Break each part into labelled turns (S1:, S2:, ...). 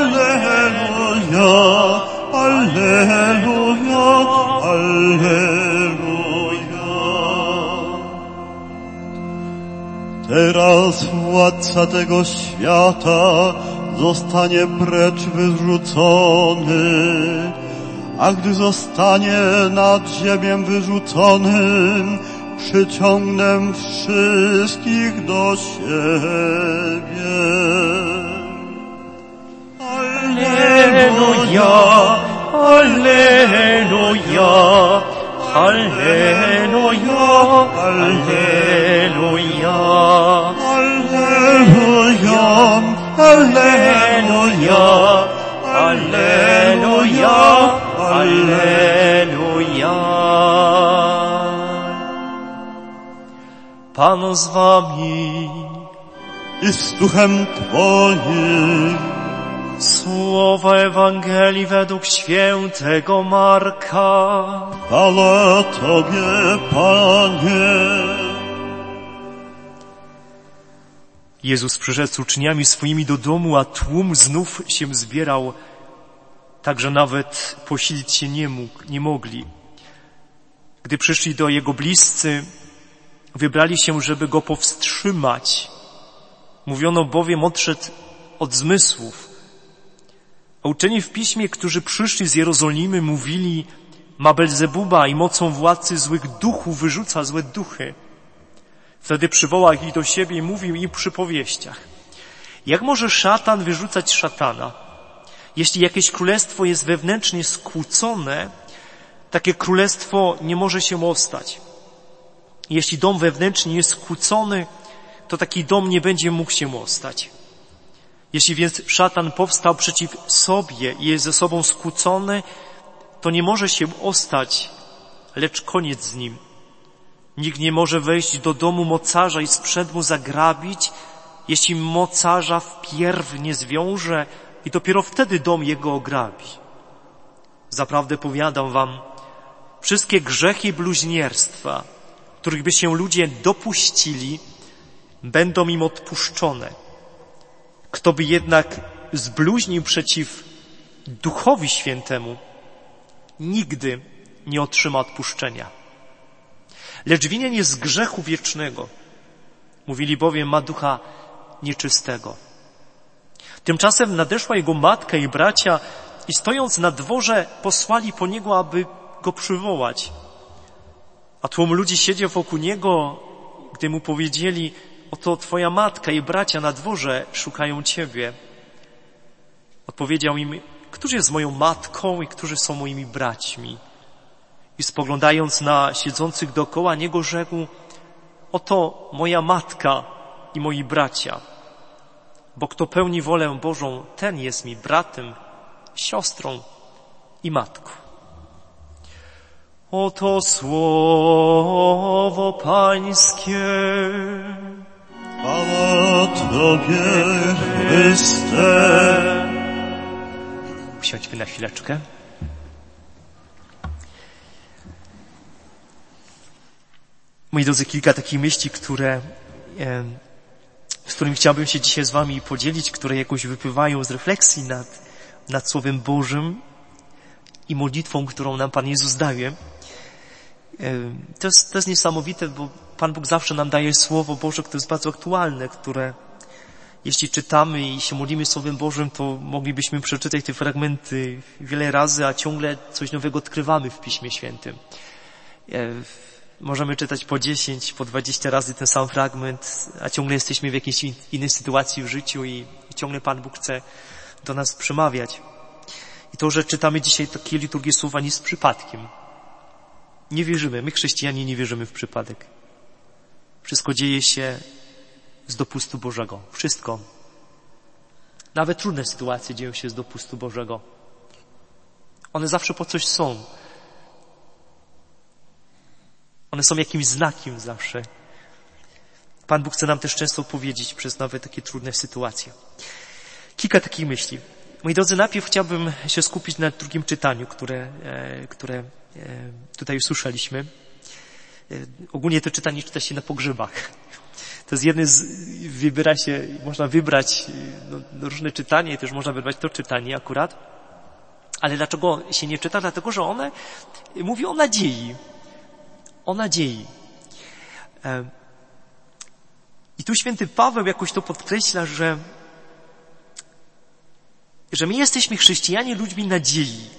S1: Alleluja, Alleluja, Alleluja. Teraz władca tego świata zostanie precz wyrzucony, a gdy zostanie nad ziemię wyrzuconym, przyciągnę wszystkich do siebie.
S2: Alleluja, Alleluja, Alleluja, Alleluja,
S1: Alleluja, Alleluja,
S2: Alleluja, Alleluja. Pan z wami
S1: i z duchem Twoim.
S2: Słowa Ewangelii według świętego Marka.
S1: Chwała Tobie, Panie.
S2: Jezus przyszedł z uczniami swoimi do domu, a tłum znów się zbierał, tak że nawet posilić się nie mogli. Gdy przyszli do Jego bliscy, wybrali się, żeby Go powstrzymać. Mówiono bowiem, odszedł od zmysłów. A uczeni w Piśmie, którzy przyszli z Jerozolimy, mówili, ma Belzebuba i mocą władcy złych duchów wyrzuca złe duchy. Wtedy przywołał ich do siebie i mówił im w przypowieściach. Jak może szatan wyrzucać szatana? Jeśli jakieś królestwo jest wewnętrznie skłócone, takie królestwo nie może się ostać. Jeśli dom wewnętrznie jest skłócony, to taki dom nie będzie mógł się ostać. Jeśli więc szatan powstał przeciw sobie i jest ze sobą skłócony, to nie może się ostać, lecz koniec z nim. Nikt nie może wejść do domu mocarza i sprzęt mu zagrabić, jeśli mocarza wpierw nie zwiąże i dopiero wtedy dom jego ograbi. Zaprawdę powiadam wam, wszystkie grzechy i bluźnierstwa, których by się ludzie dopuścili, będą im odpuszczone. Kto by jednak zbluźnił przeciw Duchowi Świętemu, nigdy nie otrzyma odpuszczenia. Lecz winien jest z grzechu wiecznego. Mówili bowiem, ma ducha nieczystego. Tymczasem nadeszła jego matka i bracia i stojąc na dworze posłali po niego, aby go przywołać. A tłum ludzi siedział wokół niego, gdy mu powiedzieli, oto twoja matka i bracia na dworze szukają ciebie. Odpowiedział im, któż jest moją matką i którzy są moimi braćmi? I spoglądając na siedzących dookoła niego rzekł, oto moja matka i moi bracia. Bo kto pełni wolę Bożą, ten jest mi bratem, siostrą i matką. Oto słowo Pańskie.
S1: Chwała Tobie, Chryste.
S2: Usiądźmy na chwileczkę. Moi drodzy, kilka takich myśli, z którymi chciałbym się dzisiaj z wami podzielić, które jakoś wypływają z refleksji nad Słowem Bożym i modlitwą, którą nam Pan Jezus daje. To jest niesamowite, bo Pan Bóg zawsze nam daje Słowo Boże, które jest bardzo aktualne, które jeśli czytamy i się modlimy Słowem Bożym, to moglibyśmy przeczytać te fragmenty wiele razy, a ciągle coś nowego odkrywamy w Piśmie Świętym. Możemy czytać po 10, po 20 razy ten sam fragment, a ciągle jesteśmy w jakiejś innej sytuacji w życiu i ciągle Pan Bóg chce do nas przemawiać. I to, że czytamy dzisiaj takie liturgie słowa, nie jest przypadkiem. Nie wierzymy, my chrześcijanie nie wierzymy w przypadek. Wszystko dzieje się z dopustu Bożego. Wszystko. Nawet trudne sytuacje dzieją się z dopustu Bożego. One zawsze po coś są. One są jakimś znakiem zawsze. Pan Bóg chce nam też często powiedzieć przez nawet takie trudne sytuacje. Kilka takich myśli. Moi drodzy, najpierw chciałbym się skupić na drugim czytaniu, które tutaj usłyszeliśmy. Ogólnie to czytanie czyta się na pogrzebach. To jest można wybrać różne czytanie i też można wybrać to czytanie akurat. Ale dlaczego się nie czyta? Dlatego, że one mówi o nadziei. O nadziei. I tu święty Paweł jakoś to podkreśla, że my jesteśmy chrześcijanie ludźmi nadziei.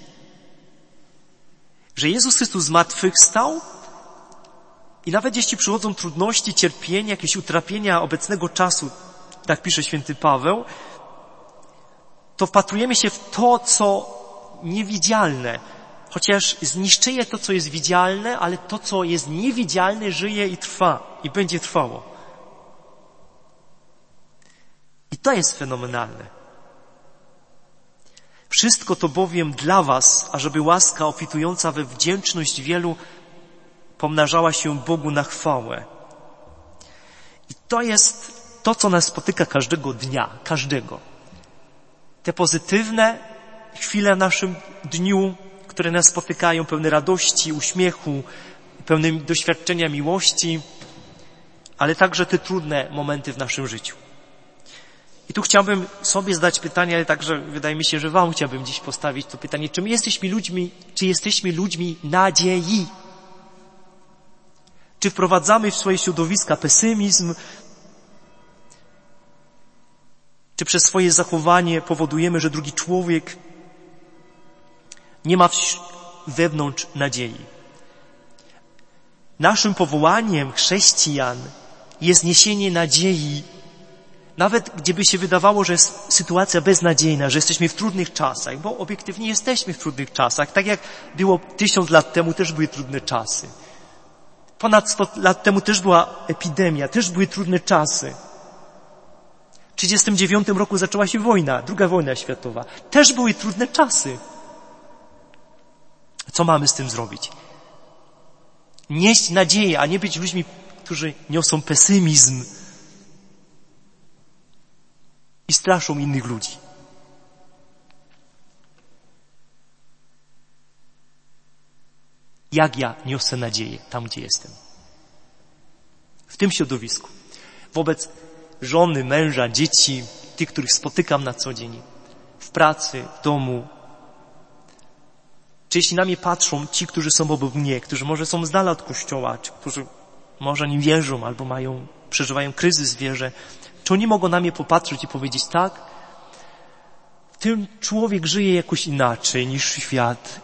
S2: Że Jezus Chrystus zmartwychwstał i nawet jeśli przychodzą trudności, cierpienia, jakieś utrapienia obecnego czasu, tak pisze święty Paweł, to wpatrujemy się w to, co niewidzialne. Chociaż zniszczenie to, co jest widzialne, ale to, co jest niewidzialne, żyje i trwa i będzie trwało. I to jest fenomenalne. Wszystko to bowiem dla was, ażeby łaska obfitująca we wdzięczność wielu pomnażała się Bogu na chwałę. I to jest to, co nas spotyka każdego dnia, każdego. Te pozytywne chwile w naszym dniu, które nas spotykają, pełne radości, uśmiechu, pełne doświadczenia miłości, ale także te trudne momenty w naszym życiu. I tu chciałbym sobie zadać pytanie, ale także wydaje mi się, że wam chciałbym dziś postawić to pytanie, czy jesteśmy ludźmi nadziei? Czy wprowadzamy w swoje środowiska pesymizm? Czy przez swoje zachowanie powodujemy, że drugi człowiek nie ma wewnątrz nadziei? Naszym powołaniem chrześcijan jest niesienie nadziei, nawet gdzieby się wydawało, że jest sytuacja beznadziejna, że jesteśmy w trudnych czasach, bo obiektywnie jesteśmy w trudnych czasach. Tak jak było 1000 lat temu, też były trudne czasy. Ponad 100 lat temu też była epidemia, też były trudne czasy. W 1939 roku zaczęła się wojna, II wojna światowa. Też były trudne czasy. Co mamy z tym zrobić? Nieść nadzieję, a nie być ludźmi, którzy niosą pesymizm i straszą innych ludzi. Jak ja niosę nadzieję tam, gdzie jestem? W tym środowisku. Wobec żony, męża, dzieci, tych, których spotykam na co dzień. W pracy, w domu. Czy jeśli na mnie patrzą ci, którzy są obok mnie, którzy może są z dala od Kościoła, czy którzy może nie wierzą albo przeżywają kryzys w wierze, czy oni mogą na mnie popatrzeć i powiedzieć tak? Ten człowiek żyje jakoś inaczej niż świat.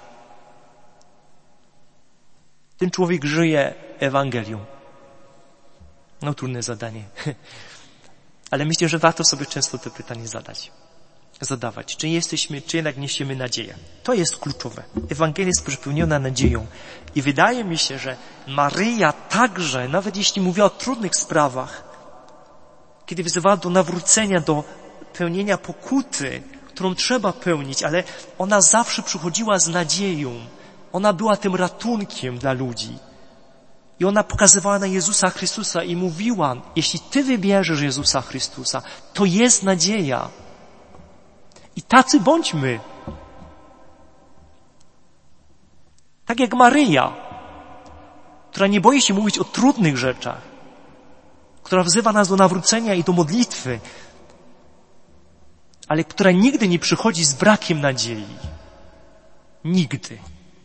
S2: Ten człowiek żyje Ewangelią. No trudne zadanie. Ale myślę, że warto sobie często to pytanie zadawać. Czy jednak niesiemy nadzieję? To jest kluczowe. Ewangelia jest przepełniona nadzieją. I wydaje mi się, że Maryja także, nawet jeśli mówiła o trudnych sprawach, kiedy wzywała do nawrócenia, do pełnienia pokuty, którą trzeba pełnić, ale ona zawsze przychodziła z nadzieją. Ona była tym ratunkiem dla ludzi. I ona pokazywała na Jezusa Chrystusa i mówiła, jeśli ty wybierzesz Jezusa Chrystusa, to jest nadzieja. I tacy bądźmy. Tak jak Maryja, która nie boi się mówić o trudnych rzeczach, która wzywa nas do nawrócenia i do modlitwy, ale która nigdy nie przychodzi z brakiem nadziei. Nigdy.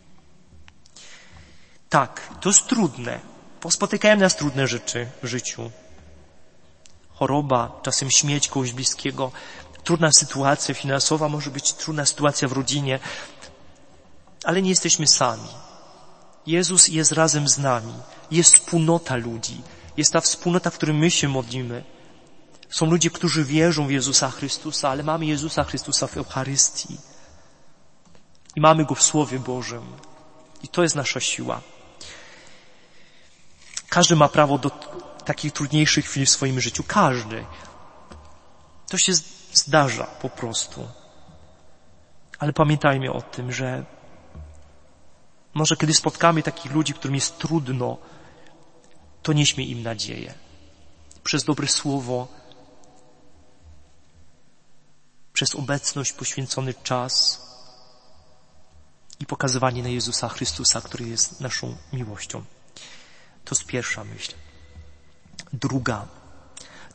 S2: Tak, to jest trudne. Spotykają nas trudne rzeczy w życiu. Choroba, czasem śmierć kogoś bliskiego, trudna sytuacja finansowa, może być trudna sytuacja w rodzinie, ale nie jesteśmy sami. Jezus jest razem z nami. Jest wspólnota ludzi. Jest ta wspólnota, w której my się modlimy. Są ludzie, którzy wierzą w Jezusa Chrystusa, ale mamy Jezusa Chrystusa w Eucharystii. I mamy Go w Słowie Bożym. I to jest nasza siła. Każdy ma prawo do takich trudniejszych chwil w swoim życiu. Każdy. To się zdarza po prostu. Ale pamiętajmy o tym, że może kiedy spotkamy takich ludzi, którym jest trudno, to nieśmy im nadzieję. Przez dobre słowo, przez obecność, poświęcony czas i pokazywanie na Jezusa Chrystusa, który jest naszą miłością. To jest pierwsza myśl. Druga.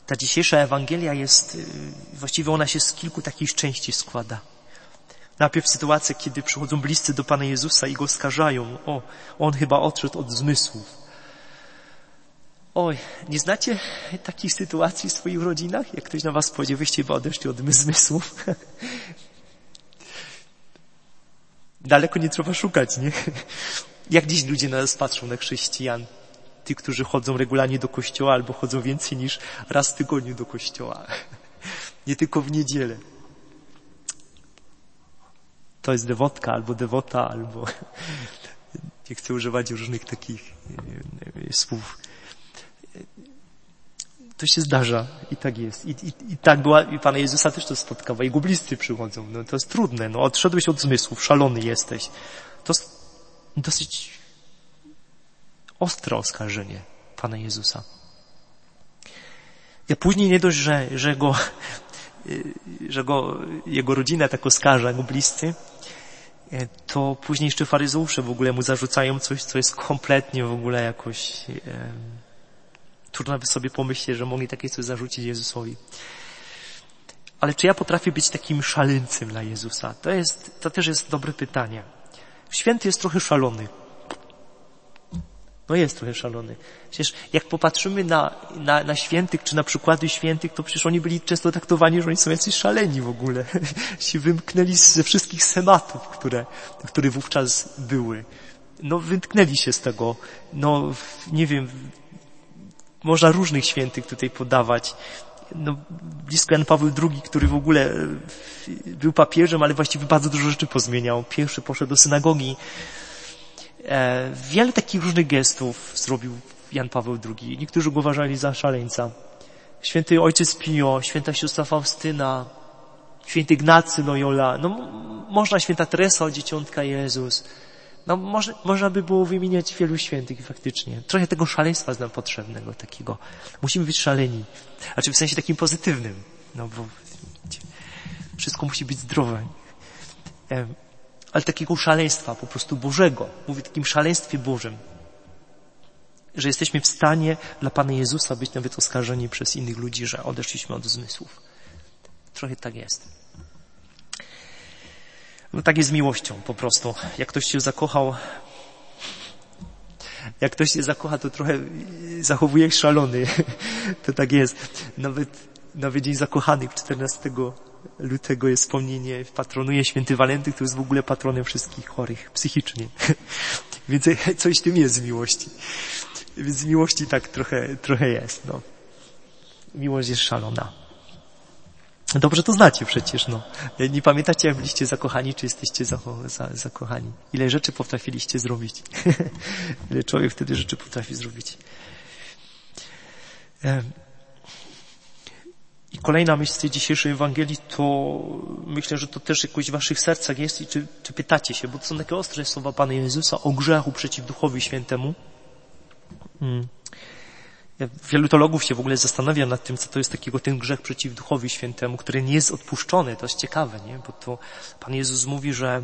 S2: Ta dzisiejsza Ewangelia jest, właściwie ona się z kilku takich części składa. Najpierw sytuacja, kiedy przychodzą bliscy do Pana Jezusa i Go oskarżają. On chyba odszedł od zmysłów. Oj, nie znacie takich sytuacji w swoich rodzinach? Jak ktoś na was powie, wyście chyba odeszli od zmysłów. Daleko nie trzeba szukać, nie? Jak dziś ludzie na nas patrzą, na chrześcijan? Ci, którzy chodzą regularnie do kościoła albo chodzą więcej niż raz w tygodniu do kościoła. Nie tylko w niedzielę. To jest dewotka albo dewota, albo nie chcę używać różnych takich słów. To się zdarza i tak jest. I tak była, i Pana Jezusa też to spotkało. Jego bliscy przychodzą. No to jest trudne. No odszedłeś od zmysłów, szalony jesteś. To jest dosyć ostre oskarżenie Pana Jezusa. Ja później nie dość, że jego rodzina tak oskarża, jego bliscy, to później jeszcze faryzeusze w ogóle mu zarzucają coś, co jest kompletnie w ogóle jakoś trudno by sobie pomyśleć, że mogli takie coś zarzucić Jezusowi. Ale czy ja potrafię być takim szaleńcem dla Jezusa? To też jest dobre pytanie. Święty jest trochę szalony. No jest trochę szalony. Przecież jak popatrzymy na świętych, czy na przykłady świętych, to przecież oni byli często traktowani, że oni są jacyś szaleni w ogóle. Się wymknęli ze wszystkich schematów, które wówczas były. No wymknęli się z tego. No nie wiem, można różnych świętych tutaj podawać. No, blisko Jan Paweł II, który w ogóle był papieżem, ale właściwie bardzo dużo rzeczy pozmieniał. Pierwszy poszedł do synagogi. Wiele takich różnych gestów zrobił Jan Paweł II. Niektórzy go uważali za szaleńca. Święty ojciec Pio, święta siostra Faustyna, święty Ignacy Loyola, no można święta Teresa, dzieciątka Jezus. No można by było wymieniać wielu świętych faktycznie. Trochę tego szaleństwa jest nam potrzebnego takiego. Musimy być szaleni. Znaczy w sensie takim pozytywnym. No bo wszystko musi być zdrowe. Ale takiego szaleństwa po prostu Bożego. Mówię o takim szaleństwie Bożym. Że jesteśmy w stanie dla Pana Jezusa być nawet oskarżeni przez innych ludzi, że odeszliśmy od zmysłów. Trochę tak jest. No tak jest z miłością po prostu. Jak ktoś się zakocha, to trochę zachowuje jak szalony. To tak jest. Nawet Dzień Zakochanych 14 lutego jest wspomnienie, patronuje święty Walenty, który jest w ogóle patronem wszystkich chorych psychicznie. Więc coś w tym jest z miłości. Więc z miłości tak trochę jest. No. Miłość jest szalona. Dobrze to znacie przecież, no. Nie pamiętacie, jak byliście zakochani, czy jesteście zakochani? Ile rzeczy potrafiliście zrobić? Ile człowiek wtedy rzeczy potrafi zrobić? I kolejna myśl z tej dzisiejszej Ewangelii, to myślę, że to też jakoś w waszych sercach jest i czy pytacie się, bo to są takie ostre słowa Pana Jezusa o grzechu przeciw Duchowi Świętemu. Wielu teologów się w ogóle zastanawia nad tym, co to jest takiego ten grzech przeciw Duchowi Świętemu, który nie jest odpuszczony. To jest ciekawe, nie? Bo to Pan Jezus mówi, że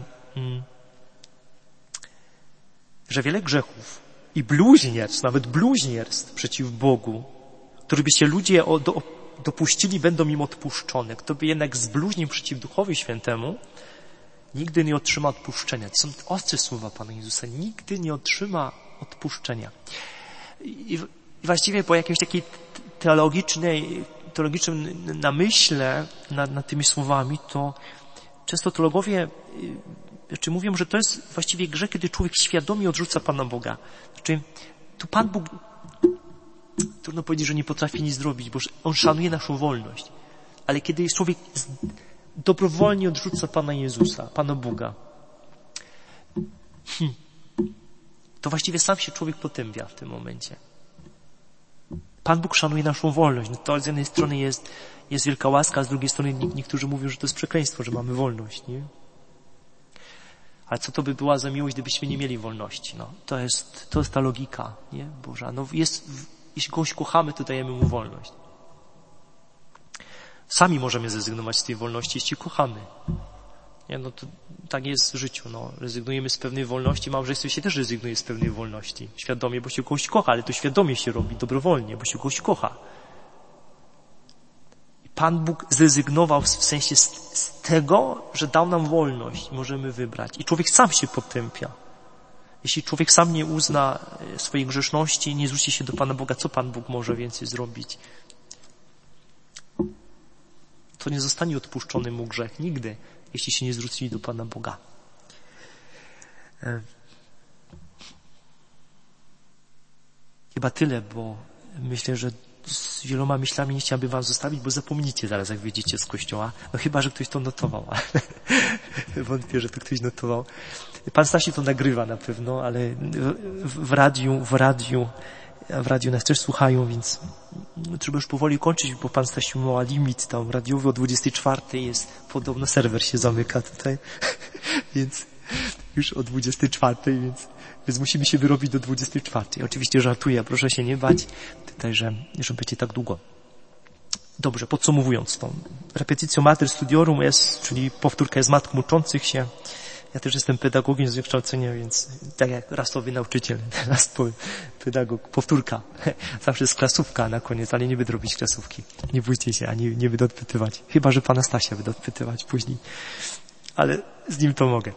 S2: wiele grzechów i bluźnierstw, nawet bluźnierstw przeciw Bogu, które by się ludzie dopuścili, będą im odpuszczone. Kto by jednak zbluźnił przeciw Duchowi Świętemu, nigdy nie otrzyma odpuszczenia. To są ostre słowa Pana Jezusa. Nigdy nie otrzyma odpuszczenia. I właściwie po jakiejś takiej teologicznym namyśle nad tymi słowami, to często teologowie mówią, że to jest właściwie grzech, kiedy człowiek świadomie odrzuca Pana Boga. Znaczy, tu Pan Bóg, trudno powiedzieć, że nie potrafi nic zrobić, bo On szanuje naszą wolność. Ale kiedy człowiek dobrowolnie odrzuca Pana Jezusa, Pana Boga, to właściwie sam się człowiek potępia w tym momencie. Pan Bóg szanuje naszą wolność. No to z jednej strony jest wielka łaska, a z drugiej strony niektórzy mówią, że to jest przekleństwo, że mamy wolność, nie? Ale co to by była za miłość, gdybyśmy nie mieli wolności? No, to jest ta logika, nie? Boża. No jeśli kogoś kochamy, to dajemy mu wolność. Sami możemy zrezygnować z tej wolności, jeśli kochamy. Nie, no to tak jest w życiu, no. Rezygnujemy z pewnej wolności, małżeństwo się też rezygnuje z pewnej wolności. Świadomie, bo się kogoś kocha, ale to świadomie się robi, dobrowolnie, bo się kogoś kocha. Pan Bóg zrezygnował w sensie z tego, że dał nam wolność, możemy wybrać. I człowiek sam się potępia. Jeśli człowiek sam nie uzna swojej grzeszności, nie zwróci się do Pana Boga, co Pan Bóg może więcej zrobić? To nie zostanie odpuszczony mu grzech nigdy, jeśli się nie zwrócili do Pana Boga. Chyba tyle, bo myślę, że z wieloma myślami nie chciałbym was zostawić, bo zapomnicie zaraz, jak wyjdziecie z kościoła. No chyba, że ktoś to notował. Wątpię, że to ktoś notował. Pan Stasi to nagrywa na pewno, ale w radiu nas też słuchają, więc trzeba już powoli kończyć, bo Pan Stasiu ma limit tam radiowy o 24 jest, podobno serwer się zamyka tutaj, więc już o 24, więc musimy się wyrobić do 24. Oczywiście żartuję, proszę się nie bać tutaj, że będzie tak długo. Dobrze, podsumowując to. Repetitio Mater Studiorum jest, czyli powtórka jest matką uczących się. Ja też jestem pedagogiem z wykształcenia, więc tak jak rasowy nauczyciel, teraz powiem, pedagog, powtórka. Zawsze jest klasówka na koniec, ale nie będę robić klasówki. Nie bójcie się, ani nie będę odpytywać. Chyba, że Pana Stasia będę odpytywać później. Ale z nim to mogę.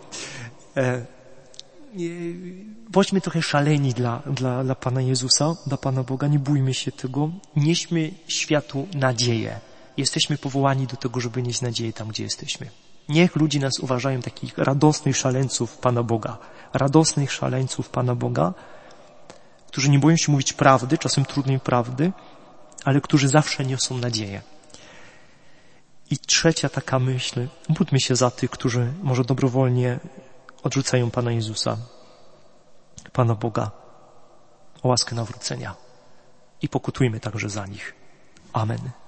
S2: Bądźmy trochę szaleni dla Pana Jezusa, dla Pana Boga, nie bójmy się tego. Nieśmy światu nadzieję. Jesteśmy powołani do tego, żeby nieść nadzieję tam, gdzie jesteśmy. Niech ludzie nas uważają takich radosnych szaleńców Pana Boga. Radosnych szaleńców Pana Boga, którzy nie boją się mówić prawdy, czasem trudnej prawdy, ale którzy zawsze niosą nadzieję. I trzecia taka myśl, módlmy się za tych, którzy może dobrowolnie odrzucają Pana Jezusa, Pana Boga, o łaskę nawrócenia. I pokutujmy także za nich. Amen.